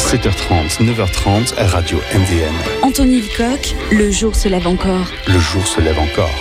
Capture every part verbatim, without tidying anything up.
sept heures trente, neuf heures trente, Radio M D M. Anthony Lecoq, le jour se lève encore. Le jour se lève encore.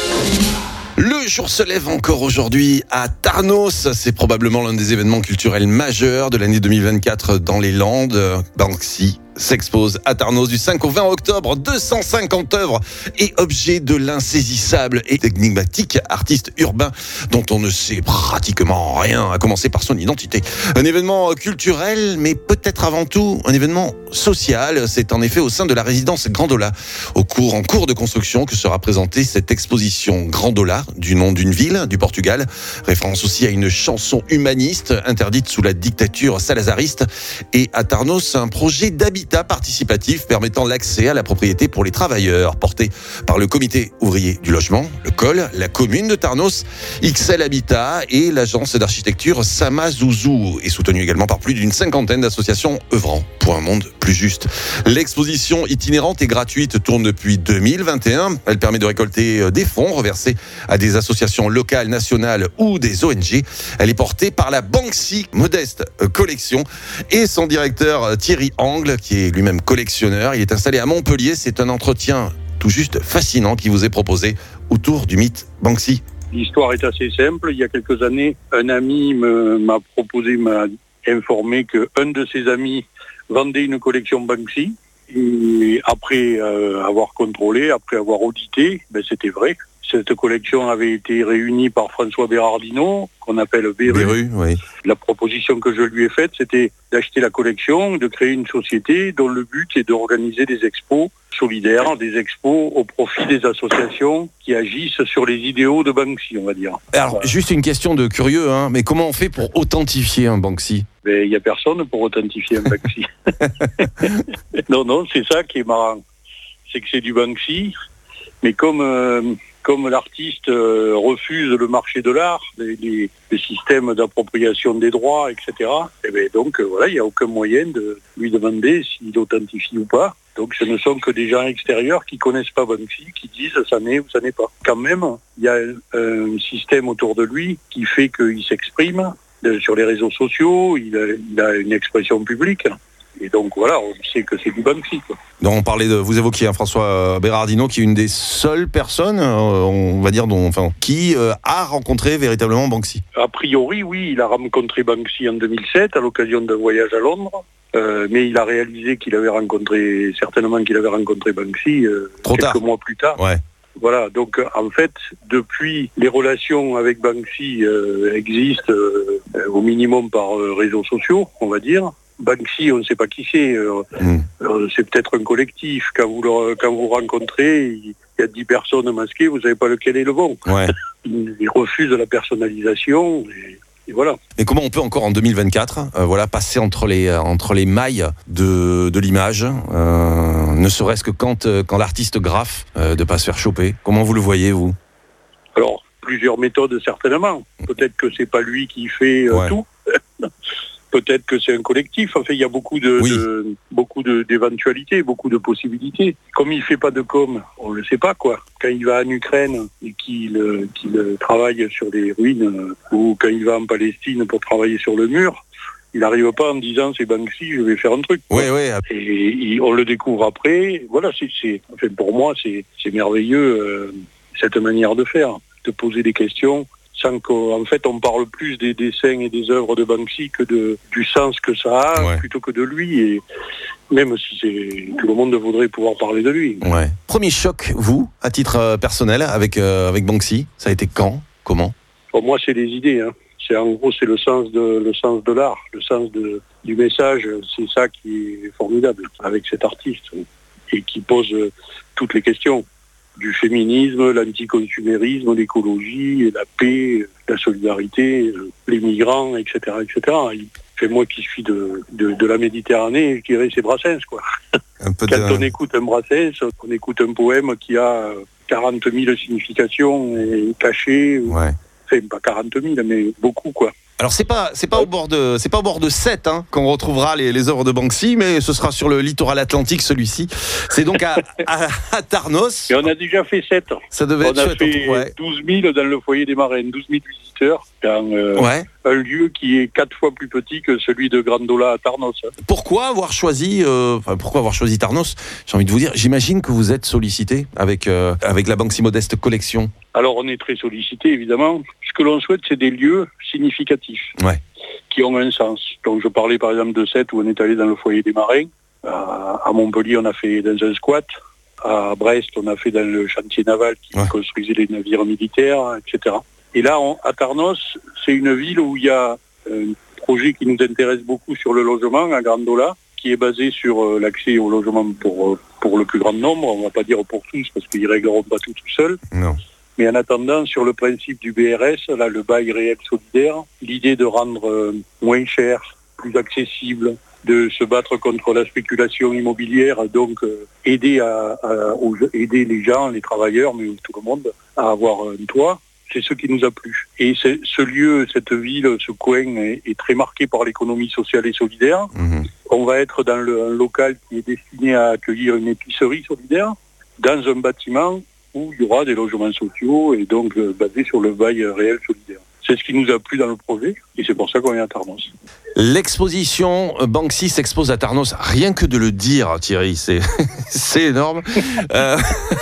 Le jour se lève encore aujourd'hui à Tarnos. C'est probablement l'un des événements culturels majeurs de l'année deux mille vingt-quatre dans les Landes. Banksy s'expose à Tarnos du cinq au vingt octobre. deux cent cinquante œuvres et objets de l'insaisissable et énigmatique artiste urbain dont on ne sait pratiquement rien, à commencer par son identité. Un événement culturel, mais peut-être avant tout un événement social. C'est en effet au sein de la résidence Grandola, au cours, en cours de construction, que sera présentée cette exposition Grandola, du nom d'une ville du Portugal. Référence aussi à une chanson humaniste interdite sous la dictature salazariste. Et à Tarnos, un projet d'habitat participatif permettant l'accès à la propriété pour les travailleurs, porté par le comité ouvrier du logement, le C O L, la commune de Tarnos, X L Habitat et l'agence d'architecture Samazouzou, et soutenu également par plus d'une cinquantaine d'associations œuvrant pour un monde plus juste. L'exposition itinérante et gratuite tourne depuis deux mille vingt et un. Elle permet de récolter des fonds reversés à des associations locales, nationales ou des O N G. Elle est portée par la Banksy Modeste Collection et son directeur Thierry Angle, qui est lui-même collectionneur. Il est installé à Montpellier. C'est un entretien tout juste fascinant qui vous est proposé autour du mythe Banksy. L'histoire est assez simple. Il y a quelques années, un ami me, m'a proposé, m'a informé qu'un de ses amis vendait une collection Banksy. Et après euh, avoir contrôlé, après avoir audité, ben c'était vrai. Cette collection avait été réunie par François Bérardino, qu'on appelle Béru. Béru, oui. La proposition que je lui ai faite, c'était d'acheter la collection, de créer une société dont le but est d'organiser des expos solidaires, des expos au profit des associations qui agissent sur les idéaux de Banksy, on va dire. Alors, voilà. Juste une question de curieux, hein, mais comment on fait pour authentifier un Banksy ? Il n'y a personne pour authentifier un Banksy. non, non, c'est ça qui est marrant. C'est que c'est du Banksy, mais comme... Euh, Comme l'artiste euh, refuse le marché de l'art, les, les, les systèmes d'appropriation des droits, et cetera, et bien donc euh, voilà, il n'y a aucun moyen de lui demander s'il authentifie ou pas. Donc ce ne sont que des gens extérieurs qui ne connaissent pas Banksy, qui disent ça n'est ou ça n'est pas. Quand même, il y a un, un système autour de lui qui fait qu'il s'exprime de, sur les réseaux sociaux, il a, il a une expression publique. Et donc voilà, on sait que c'est du Banksy, quoi. Donc on parlait de, vous évoquiez hein, François Bérardino, qui est une des seules personnes, euh, on va dire, dont, enfin, qui euh, a rencontré véritablement Banksy. A priori, oui, il a rencontré Banksy en deux mille sept à l'occasion d'un voyage à Londres, euh, mais il a réalisé qu'il avait rencontré, certainement qu'il avait rencontré Banksy euh, Trop quelques tard. mois plus tard. Ouais. Voilà, donc en fait, depuis, les relations avec Banksy euh, existent euh, au minimum par euh, réseaux sociaux, on va dire. Banksy, on ne sait pas qui c'est. Euh, mmh. euh, c'est peut-être un collectif. Quand vous le, quand vous rencontrez, il y a dix personnes masquées, vous ne savez pas lequel est le bon. Ouais. Il, il refuse la personnalisation. Et, et voilà. Mais comment on peut encore en deux mille vingt-quatre, euh, voilà, passer entre les euh, entre les mailles de de l'image, euh, ne serait-ce que quand euh, quand l'artiste graffe, euh, de pas se faire choper. Comment vous le voyez, vous ? Alors plusieurs méthodes certainement. Peut-être que c'est pas lui qui fait euh, ouais. tout. Peut-être que c'est un collectif. Enfin, il y a beaucoup de, oui. de beaucoup de, d'éventualités, beaucoup de possibilités. Comme il fait pas de com, on le sait pas, quoi. Quand il va en Ukraine et qu'il, qu'il travaille sur des ruines, ou quand il va en Palestine pour travailler sur le mur, il n'arrive pas en me disant c'est Banksy, je vais faire un truc. Oui, oui. Et, et on le découvre après. Voilà, c'est, c'est enfin, pour moi, c'est, c'est merveilleux euh, cette manière de faire, de poser des questions. Sans qu'en fait on parle plus des dessins et des œuvres de Banksy que de, du sens que ça a, ouais. plutôt que de lui, et même si c'est, tout le monde voudrait pouvoir parler de lui. Ouais. Premier choc, vous, à titre euh, personnel, avec, euh, avec Banksy, ça a été quand ? Comment ? Pour moi, c'est les idées. Hein. C'est, en gros, c'est le sens de, le sens de l'art, le sens de, du message. C'est ça qui est formidable avec cet artiste, et qui pose euh, toutes les questions. Du féminisme, l'anticonsumérisme, l'écologie, la paix, la solidarité, les migrants, et cetera, et cetera. Fait moi qui suis de, de, de la Méditerranée, je dirais c'est Brassens, quoi. Un peu Quand de... on écoute un Brassens, on écoute un poème qui a quarante mille significations et cachées. Ouais. Enfin, pas quarante mille, mais beaucoup, quoi. Alors c'est pas c'est pas au bord de c'est pas au bord de Sète hein, qu'on retrouvera les, les œuvres de Banksy, mais ce sera sur le littoral atlantique, celui-ci. C'est donc à, à, à Tarnos. Et on a déjà fait sept. Ça devait on être a chouette, fait ouais. douze mille dans le foyer des marraines, douze mille visites. visiteurs dans euh, Ouais. un lieu qui est quatre fois plus petit que celui de Grandola à Tarnos. Pourquoi avoir choisi, euh, enfin, pourquoi avoir choisi Tarnos ? J'ai envie de vous dire, j'imagine que vous êtes sollicité avec, euh, avec la Banksy Modeste Collection. Alors on est très sollicité évidemment. Ce que l'on souhaite, c'est des lieux significatifs Ouais. qui ont un sens. Donc je parlais par exemple de Sète où on est allé dans le foyer des marins. À, à Montpellier, on a fait dans un squat. À Brest, on a fait dans le chantier naval qui Ouais. construisait les navires militaires, et cetera. Et là, on, à Tarnos, c'est une ville où il y a un projet qui nous intéresse beaucoup sur le logement, à Grandola, qui est basé sur euh, l'accès au logement pour, euh, pour le plus grand nombre. On ne va pas dire pour tous, parce qu'ils ne régleront pas tout tout seuls. Non. Mais en attendant, sur le principe du B R S, là, le bail réel solidaire, l'idée de rendre euh, moins cher, plus accessible, de se battre contre la spéculation immobilière, donc euh, aider, à, à, aux, aider les gens, les travailleurs, mais tout le monde, à avoir un toit, c'est ce qui nous a plu. Et c'est, ce lieu, cette ville, ce coin est, est très marqué par l'économie sociale et solidaire. Mmh. On va être dans le, un local qui est destiné à accueillir une épicerie solidaire, dans un bâtiment où il y aura des logements sociaux et donc euh, basé sur le bail réel solidaire. C'est ce qui nous a plu dans le projet et c'est pour ça qu'on est à Tarnos. L'exposition Banksy s'expose à Tarnos, rien que de le dire, Thierry, c'est, c'est énorme. Euh,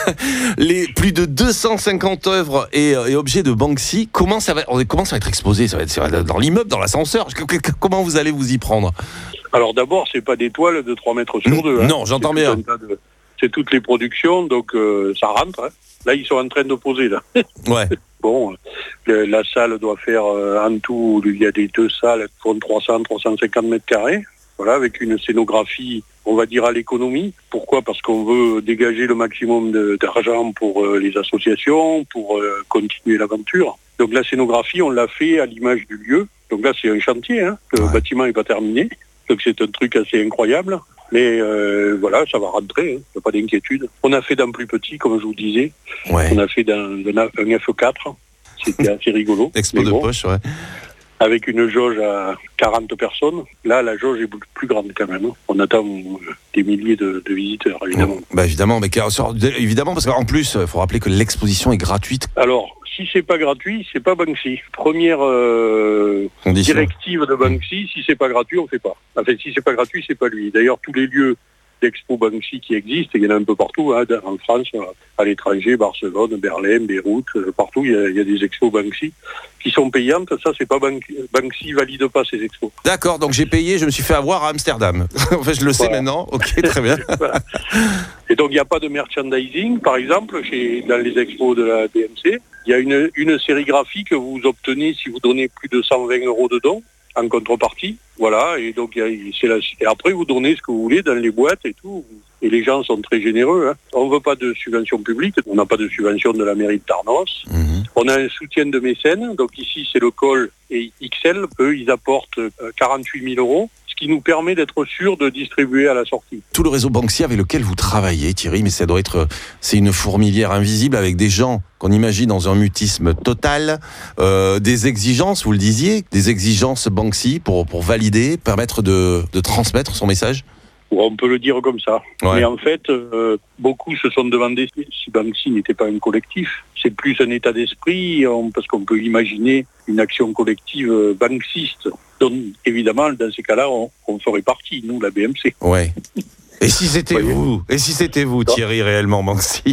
les plus de deux cent cinquante œuvres et, et objets de Banksy, comment ça va, comment ça va être exposé ? Ça va être, ça va être dans l'immeuble, dans l'ascenseur ? Comment vous allez vous y prendre ? Alors d'abord, c'est pas des toiles de trois mètres sur deux. Non, hein. j'entends c'est bien. De, c'est toutes les productions, donc euh, ça rentre. Hein. Là, ils sont en train de poser, là. Ouais. Bon, le, la salle doit faire euh, en tout, il y a des deux salles qui font trois cents à trois cent cinquante mètres carrés, voilà, avec une scénographie, on va dire, à l'économie. Pourquoi ? Parce qu'on veut dégager le maximum de, d'argent pour euh, les associations, pour euh, continuer l'aventure. Donc la scénographie, on l'a fait à l'image du lieu. Donc là, c'est un chantier, hein. Le ouais. bâtiment n'est pas terminé. Donc c'est un truc assez incroyable. Mais euh, voilà, ça va rentrer, il hein. n'y a pas d'inquiétude. On a fait dans plus petit, comme je vous disais. Ouais. On a fait dans un F quatre. C'était assez rigolo. Expo de bon, poche, ouais. Avec une jauge à quarante personnes. Là, la jauge est beaucoup plus grande quand même. On attend des milliers de, de visiteurs, évidemment. Bon, bah évidemment, mais évidemment, parce qu'en plus, il faut rappeler que l'exposition est gratuite. Alors, si c'est pas gratuit, c'est pas Banksy. Première euh, directive de Banksy, si c'est pas gratuit, on fait pas. Enfin, si c'est pas gratuit, c'est pas lui. D'ailleurs, tous les lieux d'expo Banksy qui existent, il y en a un peu partout, hein, en France, à l'étranger, Barcelone, Berlin, Beyrouth, partout, il y a, il y a des expos Banksy qui sont payantes. Ça, c'est pas Banksy, Banksy valide pas ces expos. D'accord, donc j'ai payé, je me suis fait avoir à Amsterdam. Enfin, je le sais voilà. Maintenant. Ok, très bien. Voilà. Et donc, il n'y a pas de merchandising, par exemple, chez, dans les expos de la B M C. Il y a une, une sérigraphie que vous obtenez si vous donnez plus de cent vingt euros de dons en contrepartie. Voilà, et donc c'est la, et après vous donnez ce que vous voulez dans les boîtes et tout. Et les gens sont très généreux. Hein. On ne veut pas de subvention publique, on n'a pas de subvention de la mairie de Tarnos. Mmh. On a un soutien de mécènes, donc ici c'est le Col et X L, eux ils apportent quarante-huit mille euros. Qui nous permet d'être sûr de distribuer à la sortie. Tout le réseau Banksy avec lequel vous travaillez, Thierry, mais ça doit être, c'est une fourmilière invisible avec des gens qu'on imagine dans un mutisme total, euh, des exigences, vous le disiez, des exigences Banksy pour, pour valider, permettre de, de transmettre son message. On peut le dire comme ça. Ouais. Mais en fait, euh, beaucoup se sont demandé si Banksy n'était pas un collectif. C'est plus un état d'esprit, on, parce qu'on peut imaginer une action collective euh, banksiste. Donc, évidemment, dans ces cas-là, on, on ferait partie, nous, la B M C. Ouais. Et si c'était Voyez. vous Et si c'était vous, Thierry, réellement, Banksy?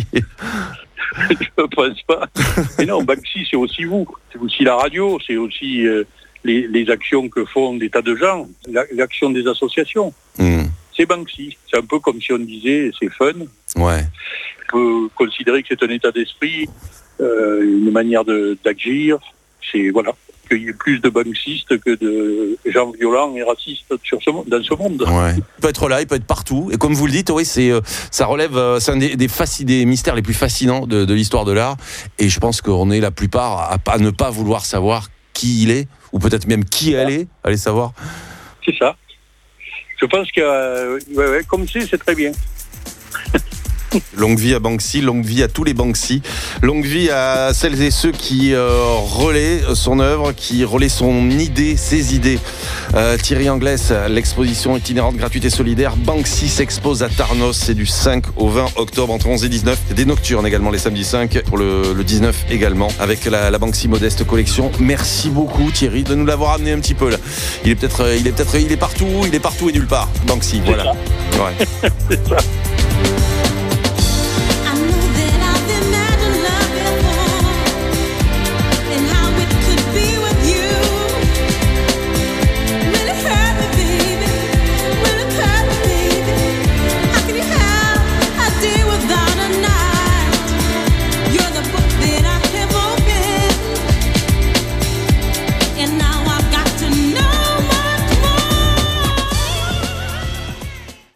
Je ne pense pas. Mais non, Banksy, c'est aussi vous. C'est aussi la radio, c'est aussi euh, les, les actions que font des tas de gens, la, l'action des associations. Mmh. C'est Banksy. C'est un peu comme si on disait, c'est fun. Ouais. On peut considérer que c'est un état d'esprit, euh, une manière de, d'agir. C'est, voilà, qu'il y ait plus de banksistes que de gens violents et racistes sur ce, dans ce monde. Ouais. Il peut être là, il peut être partout. Et comme vous le dites, oui, c'est, ça relève, c'est un des, des, fasc- des mystères les plus fascinants de, de l'histoire de l'art. Et je pense qu'on est la plupart à, à ne pas vouloir savoir qui il est, ou peut-être même qui elle est, allez savoir. C'est ça. Je pense que, euh, ouais, ouais, comme c'est, c'est très bien. Longue vie à Banksy, longue vie à tous les Banksy, longue vie à celles et ceux qui euh, relaient son œuvre, qui relaient son idée, ses idées. Euh, Thierry Anglès, l'exposition itinérante gratuite et solidaire Banksy s'expose à Tarnos, c'est du cinq au vingt octobre entre onze et dix-neuf. Des nocturnes également les samedis cinq pour le, le dix-neuf également avec la, la Banksy Modeste Collection. Merci beaucoup Thierry de nous l'avoir amené un petit peu là. Il est peut-être, il est peut-être, il est partout, il est partout et nulle part. Banksy, voilà. C'est ça. Ouais. C'est ça.